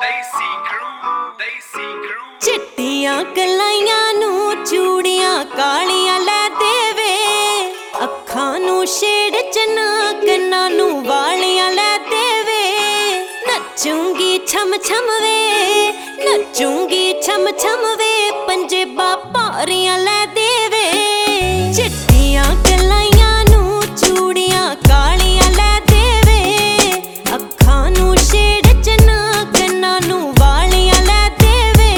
चिट्टियां कलाइयां नू चूड़ियां कालियां लै देवे, अखां नू शेड़ चना कन्नां नू वालियां लै देवे। नचूंगी छम छम वे, नचूंगी छम छम वे, पंजेबां भारियां लै देवे। चिट्टियां कलाइयां नू चूड़ियां कालियां लै देवे, अखां नू शेड़ चना कन्नां नू वालियां लै देवे।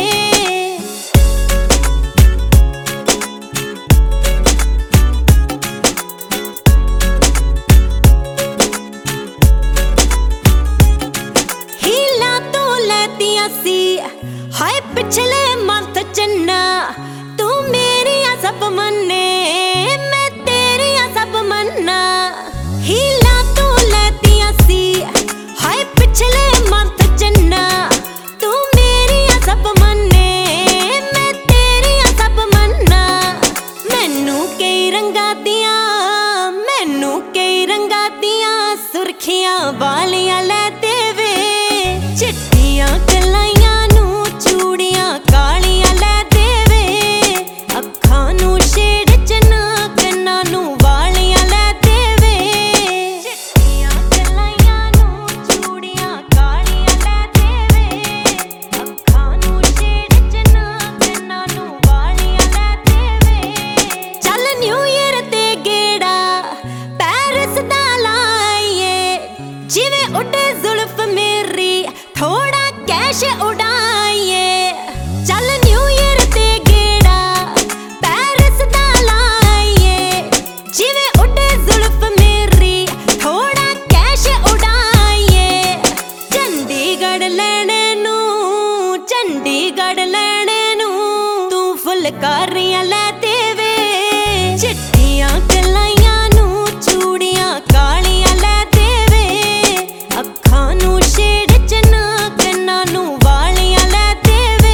हीला तो लैतियां सी हाय पिछले मंथ चन्ना, तू मेरियां सब मन्ने मैं तेरियां सब मन्ना। हीला तो लैतियां सी हाय पिछले मंथ चन्ना, तू मेरियां सब मन्ने मैं तेरियां सब मन्ना। मैनू कई रंगा दियां, मैनू कई रंगा दियां सुर्खियां वालियां लै देवे। चिट्टियां कलाइयां नू चूड़ियां कालियां लै देवे, अखां नू शेड़ चना कन्नां नू वालियां लै देवे। चिट्टियां कलाइयां नू चूड़ियां कालियां लै देवे, अखां नू शेड़ चना कन्नां नू वालियां लै देवे। चल न्यू ईयर ते गेड़ा पैरिस दा लाइए, जिवें उड़े जुल्फ मेरी थोड़ा कैश उड़ाइए। चल न्यू ईयर ते गेड़ा पैरिस दा लाइए, जिवें उड़े जुल्फ मेरी थोड़ा कैश उड़ाइए। चंडीगढ़ लैणे नू, चंडीगढ़ लैणे नू तू फुलकारियां लै देवे। चिट्टियां कलाइयां नू चूड़ियां कालियां लै देवे, अखां नू शेड़ चना कन्नां नू वालियां लै देवे।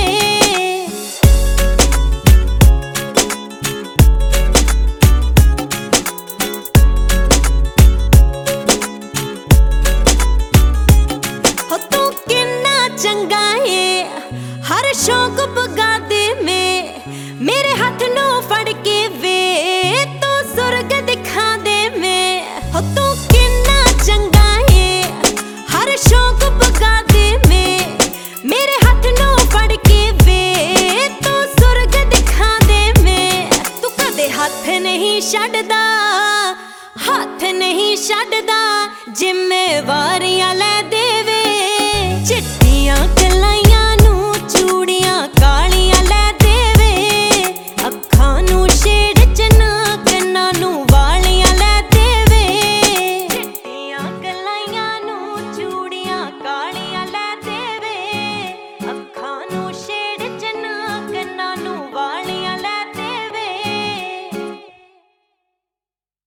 हो तू किन्ना चंगा है हर शौक पुगा दे में, मेरे हाथ नू फड़ के वे तू सुर्ग दिखा दे में। हो तू किन्ना चंगा है हर शौक पुगा दे में, मेरे हाथ नू फड़ के वे तू सुर्ग दिखा दे में। तू कदे हाथ नहीं छड्डदा, हाथ नहीं छड्डदा, जिम्मेवारियां लै दे।